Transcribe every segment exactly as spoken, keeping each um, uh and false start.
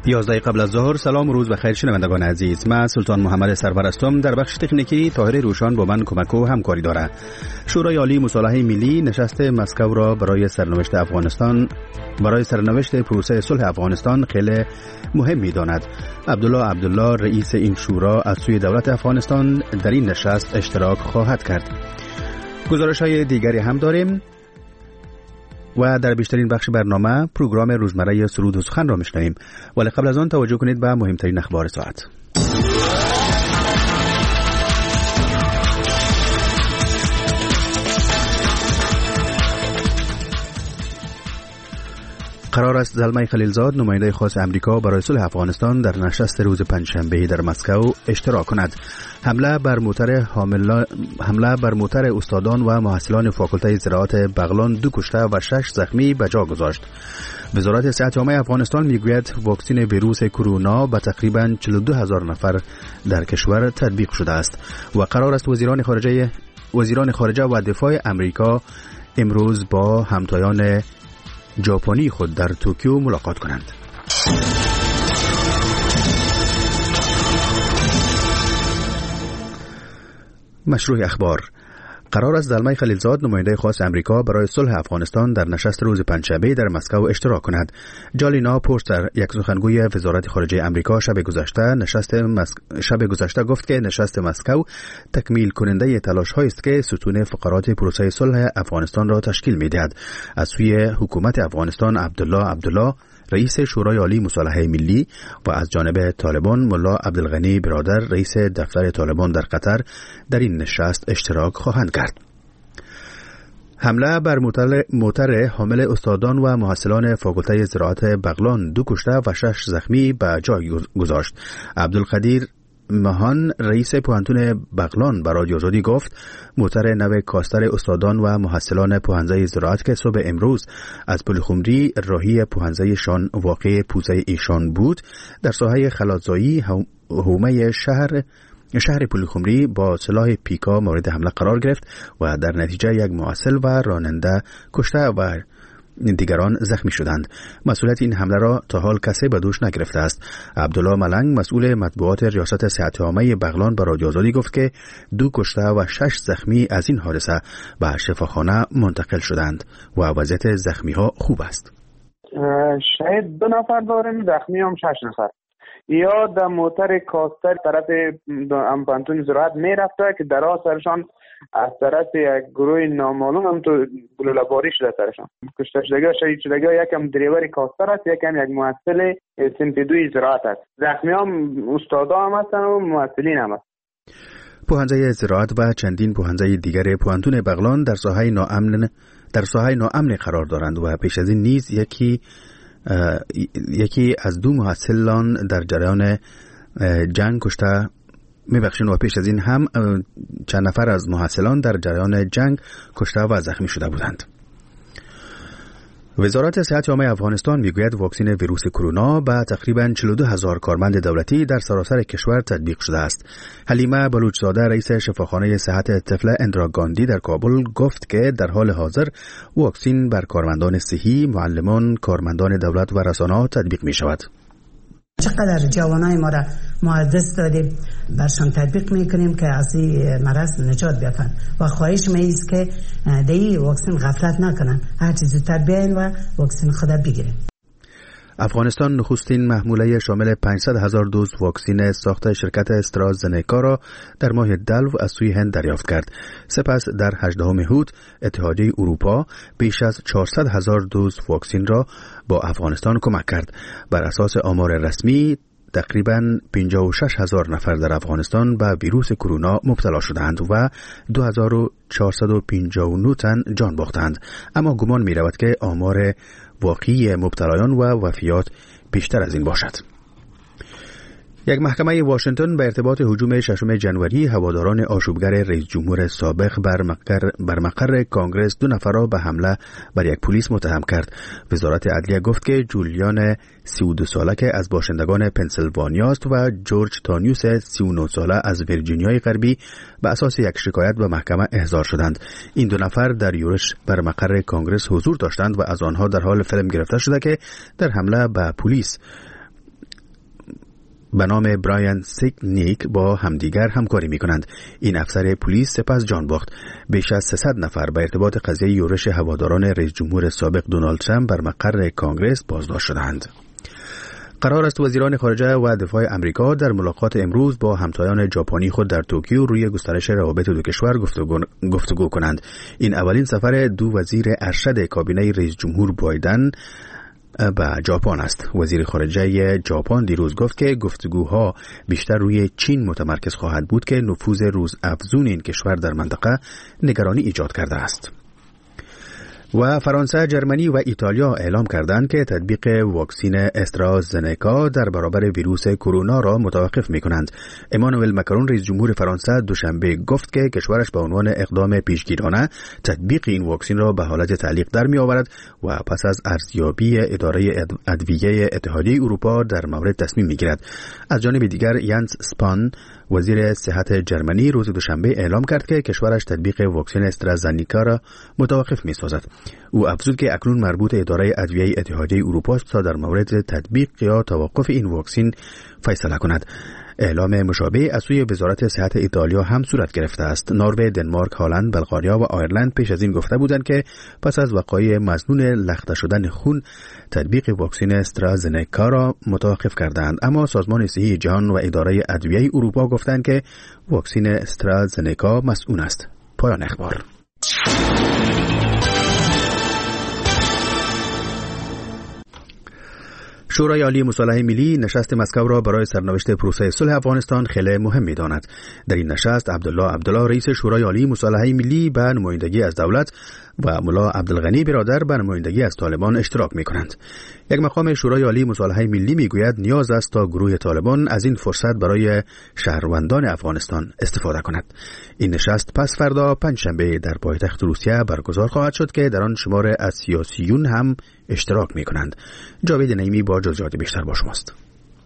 یازده قبل از ظهر. سلام و روز بخیر شنوندگان عزیز. من سلطان محمد سرور هستم. در بخش تکنیکی طاهر روشان با من کمک و همکاری دارد. شورای عالی مصالحه ملی نشست مسکو را برای سرنوشت افغانستان برای سرنوشت پروسه صلح افغانستان خیلی مهم می‌داند. عبدالله عبدالله رئیس این شورا از سوی دولت افغانستان در این نشست اشتراک خواهد کرد. گزارش‌های دیگری هم داریم و در بیشترین بخش برنامه پروگرام روزمره سرود و سخن را میشنویم، ولی قبل از آن توجه کنید به مهمترین اخبار ساعت. قرار است زلمه خلیلزاد نماینده خاص امریکا برای صلح افغانستان در نشست روز پنجشنبه در مسکو اشتراک کند. حمله بر موتر حامل حمله بر موتر استادان و محصلان فاکولته زراعت بغلان دو کشته و شش زخمی به جا گذاشت. وزارت صحت عامه افغانستان میگوید واکسن ویروس کرونا به تقریباً چهل و دو هزار نفر در کشور تطبیق شده است و قرار است وزیران خارجه وزیران خارجه و دفاع امریکا امروز با همتایان ژاپنی خود در توکیو ملاقات کنند. مشروع اخبار. قرار است زلمه خلیلزاد نماینده خاص امریکا برای صلح افغانستان در نشست روز پنجشنبه در مسکو اشتراک کند. جالینا پورتر، یک سخنگوی وزارت خارجه امریکا، شب گذشته نشست مسک... شب گذشته گفت که نشست مسکو تکمیل کننده تلاش‌هایی است که ستون فقرات پروسه صلح افغانستان را تشکیل می‌دهد. از سوی حکومت افغانستان عبدالله عبدالله رئیس شورای عالی مصالحه ملی و از جانب طالبان ملا عبدالغنی برادر رئیس دفتر طالبان در قطر در این نشست اشتراک خواهند کرد. حمله بر موتر حامل استادان و محصلان فاکولته زراعت بغلان دو کشته و شش زخمی به جای گذاشت. عبدالقدیر مهان رئیس پوهنتون بغلان برای رادیو آزادی گفت موتر نو کاستر استادان و محصلان پوهنځی زراعت که صبح امروز از پلخمری راهی پوهنځی شان واقع پوزه ایشان بود در ساحه خلاتزایی حومه شهر شهر پلخمری با سلاح پیکا مورد حمله قرار گرفت و در نتیجه یک محصل و راننده کشته و دیگران زخمی شدند. مسئولیت این حمله را تا حال کسی به دوش نگرفته است. عبدالله ملنگ مسئول مطبوعات ریاست صحت عامه بغلان به رادیو آزادی گفت که دو کشته و شش زخمی از این حادثه به شفاخانه منتقل شدند و وضعیت زخمی ها خوب است. شاید دو نفر داریم، زخمی هم شش نفر. یا در موتر کاستر طرف امپانتون زراعت می رفته که در سرشان از طرف یک گروه نامعلوم هم تو بلولباری شده سرشان. کشته شدگی و شهید شدگی یکم دریور کاستر است، یکم یک محصل صنف دوی زراعت است. زخمی هم استادا هم هستن و محصلین هم هست. پوهنځی زراعت و چندین پوهنځی دیگر پوهنتون بغلان در ساحه ناامن در ساحه ناامن قرار دارند و پیش از این نیز یکی یکی از دو محصلان در جریان جنگ کشته میبخشین و پیش از این هم چند نفر از محصلان در جریان جنگ کشته و زخمی شده بودند. وزارت صحت عامه افغانستان میگوید واکسن ویروس کرونا به تقریباً چهل و دو هزار کارمند دولتی در سراسر کشور تطبیق شده است. حلیمه بلوچزاده رئیس شفاخانه صحت طفل اندرا گاندی در کابل گفت که در حال حاضر واکسن بر کارمندان صحی، معلمان، کارمندان دولت و رسانه‌ها تطبیق می شود. چقدر جوانای ما را ما دست دادیم برشان تطبیق میکنیم که از این مرض نجات بیابند و خواهش می است که دی واکسن غفلت نکنن، هر چیز زودتر بیاین و واکسن خود بگیرین. افغانستان نخستین محموله شامل پانصد هزار دوز واکسن ساخت شرکت استرازنکا را در ماه دلو از سوی هند دریافت کرد. سپس در هجدهم اوت اتحادیه اروپا بیش از چهارصد هزار دوز واکسن را با افغانستان کمک کرد. بر اساس آمار رسمی تقریباً پنجاه و شش هزار نفر در افغانستان به ویروس کرونا مبتلا شدند و دو هزار و چهارصد و پنجاه و نه تن جان باختند، اما گمان می رود که آمار واقعی مبتلایان و وفیات بیشتر از این باشد. یک محکمه واشنگتن به ارتباط هجوم ششم ژانویه هواداران آشوبگر رئیس جمهور سابق بر مقر بر مقر کانگرس دو نفر را به حمله بر یک پلیس متهم کرد. وزارت عدلیه گفت که جولیان سی و دو ساله که از باشندگان پنسیلوانیا است و جورج تانیوس سی و نه ساله از ویرجینیای غربی به اساس یک شکایت به محکمه احضار شدند. این دو نفر در یورش بر مقر کانگرس حضور داشتند و از آنها در حال فیلم گرفته شده که در حمله به پلیس به نام برایان سیکنیک با همدیگر همکاری می کنند. این افسر پلیس سپس جان باخت. بیش از سیصد نفر به ارتباط قضیه یورش هواداران رئیس جمهور سابق دونالد ترامپ بر مقر کانگرس بازداشت شدند. قرار است وزیران خارجه و دفاع امریکا در ملاقات امروز با همتایان ژاپنی خود در توکیو روی گسترش روابط دو کشور گفتگو, گفتگو کنند. این اولین سفر دو وزیر ارشد کابینه رئیس جمهور بایدن به ژاپن است. وزیر خارجه ژاپن دیروز گفت که گفتگوها بیشتر روی چین متمرکز خواهد بود که نفوذ روزافزون این کشور در منطقه نگرانی ایجاد کرده است. و فرانسه، جرمنی و ایتالیا اعلام کردند که تطبیق واکسین استرازنکا در برابر ویروس کرونا را متوقف می‌کنند. امانوئل مکرون رئیس جمهور فرانسه دوشنبه گفت که کشورش به عنوان اقدام پیشگیرانه تطبیق این واکسین را به حالت تعلیق در می‌آورد و پس از ارزیابی اداره ادویه اتحادیه اروپا در مورد تصمیم می‌گیرد. از جانب دیگر ینس اسپان وزیر صحت جرمنی روز دوشنبه اعلام کرد که کشورش تطبیق واکسن استرازنکا را متوقف می‌سازد. او افزود که اکنون مربوط اداره ادویه اتحادیه اروپا است تا در مورد تطبیق یا توقف این واکسن فیصله کند. اعلام مشابه از سوی وزارت صحت ایتالیا هم صورت گرفته است. نروژ، دنمارک، هلند، بلغاریا و آیرلند پیش از این گفته بودند که پس از وقایع مظنون لخته شدن خون تطبیق واکسن استرازنکا را متوقف کردند، اما سازمان صحی جهان و اداره ادویه اروپا گفتند که واکسن استرازنکا مسئول است. پایان اخبار. شورای عالی مصالحه ملی نشست مسکو را برای سرنوشت پروسه صلح افغانستان خیلی مهم می‌داند. در این نشست عبدالله عبدالله رئیس شورای عالی مصالحه ملی به نمایندگی از دولت و ملا عبدالغنی برادر به نمایندگی از طالبان اشتراک می‌کنند. یک مقام شورای عالی مصالحه ملی میگوید نیاز است تا گروه طالبان از این فرصت برای شهروندان افغانستان استفاده کند. این نشست پس فردا پنجشنبه در پایتخت روسیه برگزار خواهد شد که در آن شمار از سیاسیون هم اشتراک می‌کنند. جاوید نعیمی با جزئیات بیشتر با شماست.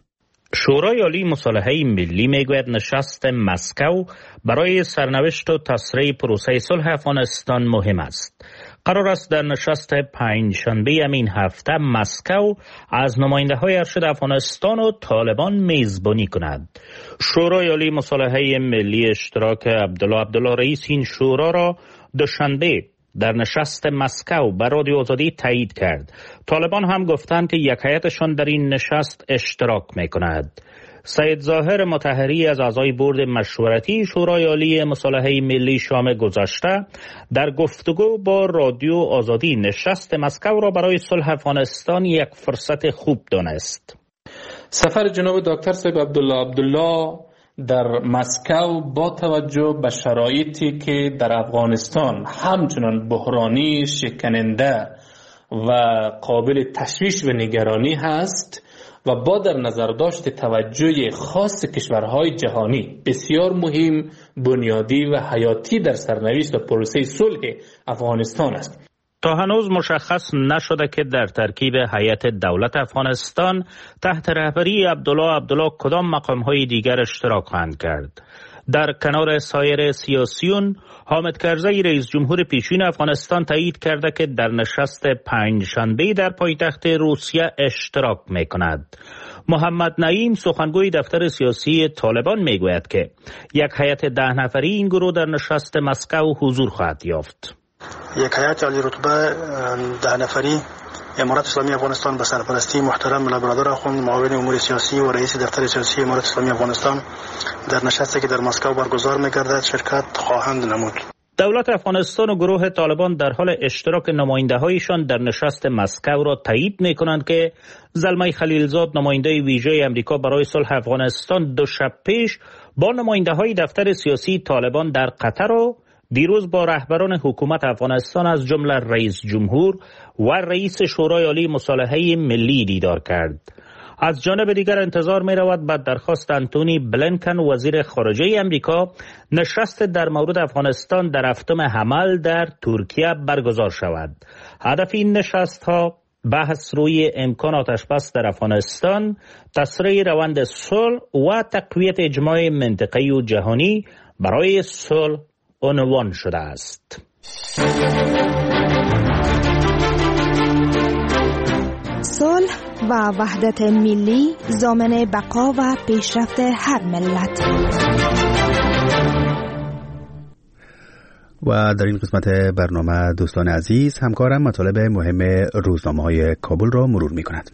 شورای عالی مصالحه ملی میگوید نشست مسکو برای سرنوشت و تسریع پروسه صلح افغانستان مهم است. قرار است در نشست پنجشنبه این هفته مسکو از نماینده‌های ارشد افغانستان و طالبان میزبانی کند. شورای عالی مصالحه ملی اشتراک عبدالله عبدالله رئیس این شورا را دوشنبه در نشست مسکو بر رادیو آزادی تایید کرد. طالبان هم گفتند که یک هیئتشان در این نشست اشتراک می‌کند. سید ظاهر مطهری از اعضای بورد مشورتی شورای عالی مصالحه ملی شام گذشته در گفتگو با رادیو آزادی نشست مسکو را برای صلح افغانستان یک فرصت خوب دانست. سفر جناب دکتر صاحب عبدالله عبدالله در مسکو با توجه به شرایطی که در افغانستان همچنان بحرانی، شکننده و قابل تشویش و نگرانی هست و با در نظر داشت توجه خاص کشورهای جهانی بسیار مهم، بنیادی و حیاتی در سرنوشت و پروسه صلح افغانستان است. تا هنوز مشخص نشده که در ترکیب هیئت دولت افغانستان تحت رهبری عبدالله عبدالله کدام مقام‌های دیگر اشتراک خواهند کرد. در کنار سایر سیاسیون، حامد کرزی رئیس جمهور پیشین افغانستان تایید کرده که در نشست پنجشنبه در پایتخت روسیه اشتراک می‌کند. محمد نعیم سخنگوی دفتر سیاسی طالبان میگوید که یک هیئت ده نفری این گروه در نشست مسکو حضور خواهد یافت. یک هیئت عالی رتبه ده نفری امارت اسلامی افغانستان به سرپرستی محترم ملا برادر آخوند معاون امور سیاسی و رئیس دفتر سیاسی امارت اسلامی افغانستان در نشستی که در مسکو برگزار می‌گردد شرکت خواهند نمود. دولت افغانستان و گروه طالبان در حال اشتراک نماینده‌هایشان در نشست مسکو را تایید می‌کنند که زلمه خلیلزاد نماینده ویژه امریکا برای صلح افغانستان دو شب پیش با نماینده‌های دفتر سیاسی طالبان در قطر و دیروز با رهبران حکومت افغانستان از جمله رئیس جمهور و رئیس شورای عالی مصالحه ملی دیدار کرد. از جانب دیگر انتظار می رود بعد درخواست انتونی بلینکن وزیر خارجه امریکا نشست در مورد افغانستان در هفتم حمل در ترکیه برگزار شود. هدف این نشست ها بحث روی امکان آتشبس در افغانستان، تسریع روند صلح و تقویت اجماع منطقه‌ای و جهانی برای صلح عنوان شده است. صلح و وحدت ملی ضامن بقا و پیشرفت هر ملت. و در این قسمت برنامه دوستان عزیز همکارم مطالب مهم روزنامه‌های کابل را مرور می‌کند.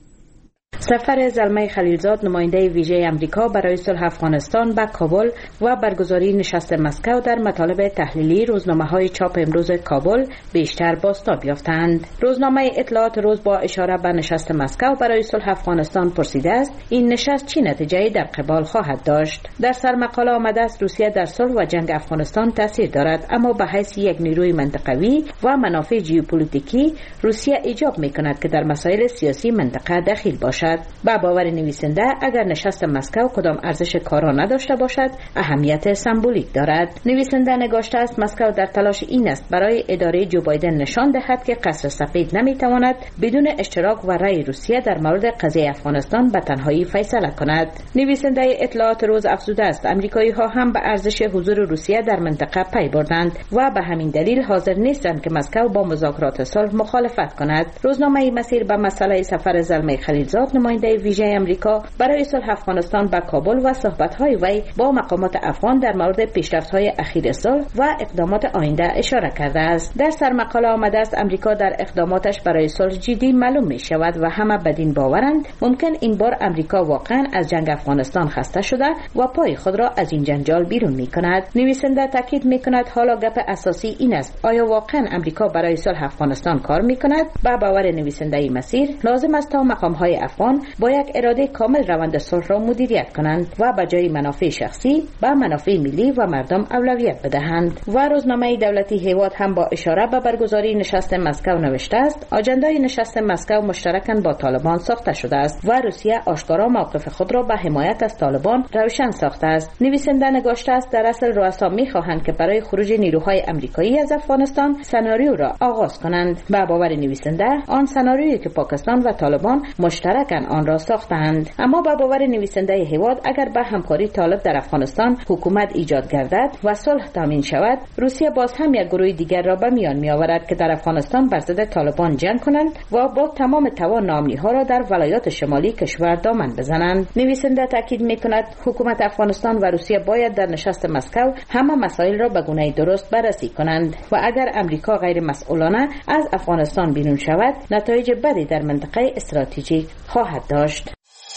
سفر زلمه خلیلزاد نماینده ویژه امریکا برای صلح افغانستان به کابل و برگزاری نشست مسکو در مطالب تحلیلی روزنامه‌های چاپ امروز کابل بیشتر بازتاب یافتند. روزنامه اطلاعات روز با اشاره به نشست مسکو برای صلح افغانستان پرسیده است این نشست چه نتیجه‌ای در قبال خواهد داشت. در سرمقاله آمده است روسیه در صلح و جنگ افغانستان تاثیر دارد، اما به حیث یک نیروی منطقوی و منافع ژئوپلیتیکی روسیه ایجاب می‌کند که در مسائل سیاسی منطقه دخیل باشد. با باور نویسنده اگر نشست مسکو کدام ارزش کارا نداشته باشد اهمیت سمبولیک دارد. نویسنده نگاشته است مسکو در تلاش این است برای اداره جو بایدن نشان دهد که قصر سفید نمیتواند بدون اشتراک و رأی روسیه در مورد قضیه افغانستان به تنهایی فیصله کند. نویسنده اطلاعات روز افزوده است امریکایی ها هم به ارزش حضور روسیه در منطقه پی بردند و به همین دلیل حاضر نیستند که مسکو با مذاکرات صلح مخالفت کند. روزنامه مسیر به مسئله سفر زلمه خلیلزاد نماینده ویژه امریکا برای صلح افغانستان به کابل و صحبت‌های وی با مقامات افغان در مورد پیشرفت‌های اخیر صلح و اقدامات آینده اشاره کرده است. در سرمقاله آمده است امریکا در اقداماتش برای صلح جدی معلوم می‌شود و همه بدین باورند ممکن این بار امریکا واقعا از جنگ افغانستان خسته شده و پای خود را از این جنجال بیرون می‌کند. نویسنده تاکید می‌کند حالا گپ اساسی این است آیا واقعا امریکا برای صلح افغانستان کار می‌کند؟ با باور نویسنده مسیر لازم است تا مقام‌های افغان با یک اراده کامل روند صلح را مدیریت کنند و به جای منافع شخصی به منافع ملی و مردم اولویت بدهند. و روزنامه دولتی هیواد هم با اشاره به برگزاری نشست مسکو نوشته است آجندای نشست مسکو مشترکاً با طالبان ساخته شده است و روسیه آشکارا موقف خود را به حمایت از طالبان روشن ساخته است. نویسنده نگاشته است در اصل رؤسا می‌خواهند که برای خروج نیروهای آمریکایی از افغانستان سناریو را آغاز کنند. با باور نویسنده آن سناریویی که پاکستان و طالبان مشترکاً آن را ساختند. اما با باور نویسنده هیواد اگر به همکاری طالب در افغانستان حکومت ایجاد گردد و صلح تامین شود روسیه باز هم یک گروه دیگر را به میان می آورد که در افغانستان بر ضد طالبان جنگ کنند و با تمام توان نامنی ها را در ولایات شمالی کشور دامن بزنند. نویسنده تاکید می کند حکومت افغانستان و روسیه باید در نشست مسکو همه مسائل را به گونه درست بررسی کنند و اگر امریکا غیر مسئولانه از افغانستان بیرون شود نتایج بدی در منطقه استراتژیک خواهد داشت.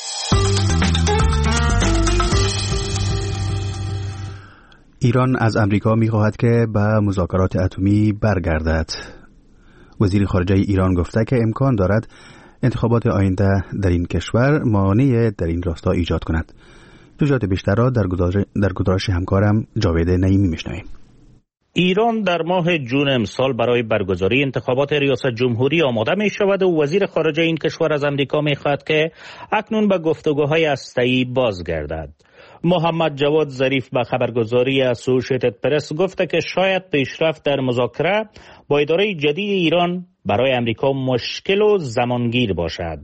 ایران از امریکا می‌خواهد که به مذاکرات اتمی برگردد. وزیر خارجه ایران گفته که امکان دارد انتخابات آینده در این کشور مانع در این راستا ایجاد کند. جزئیات بیشتر را در گزارش در گزارش همکارم جاوید نعیمی می‌شنویم. ایران در ماه جون امسال برای برگزاری انتخابات ریاست جمهوری آماده می شود و وزیر خارجه این کشور از امریکا می خواهد که اکنون به گفتگوهای هسته‌ای بازگردد. محمد جواد ظریف به خبرگزاری اسوشیتد پرس گفته که شاید پیشرفت در مذاکره با اداره جدید ایران برای امریکا مشکل و زمانگیر باشد.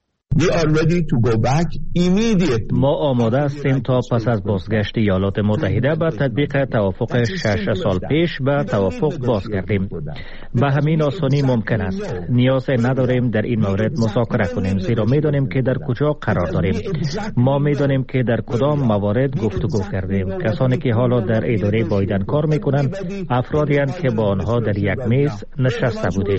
ما آماده هستیم تا پس از بازگشت ایالات متحده به تطبیق توافق شش سال پیش به توافق بازگردیم. به همین آسانی ممکن است. نیاز نداریم در این مورد مذاکره کنیم زیرا میدانیم که در کجا قرار داریم. ما میدانیم که در کدام موارد گفتگو کردیم. کسانی که حالا در اداره بایدن کار میکنند افرادی هستند که با آنها در یک میز نشسته بودیم.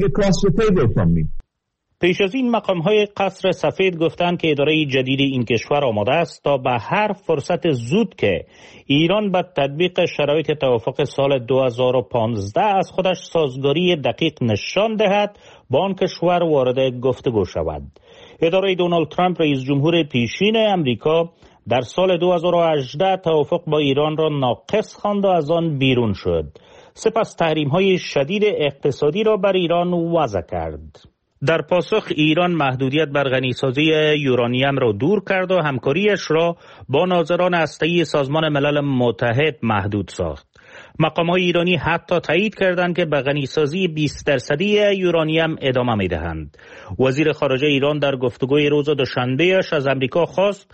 پیش از این مقام‌های قصر سفید گفتند که اداره جدید این کشور آماده است تا به هر فرصت زود که ایران به تطبیق شرایط توافق سال دو هزار و پانزده از خودش سازگاری دقیق نشان دهد با آن کشور وارد گفتگو شود. اداره دونالد ترامپ رئیس جمهور پیشین امریکا در سال دو هزار و هجده توافق با ایران را ناقص خواند و از آن بیرون شد. سپس تحریم‌های شدید اقتصادی را بر ایران وضع کرد. در پاسخ ایران محدودیت بر غنیسازی یورانیم را دور کرد و همکاریش را با ناظران هسته‌ای سازمان ملل متحد محدود ساخت. مقام‌های ایرانی حتی تایید کردند که به غنیسازی بیست درصدی یورانیم ادامه می‌دهند. وزیر خارجه ایران در گفتگوی روز دوشنبه‌اش از امریکا خواست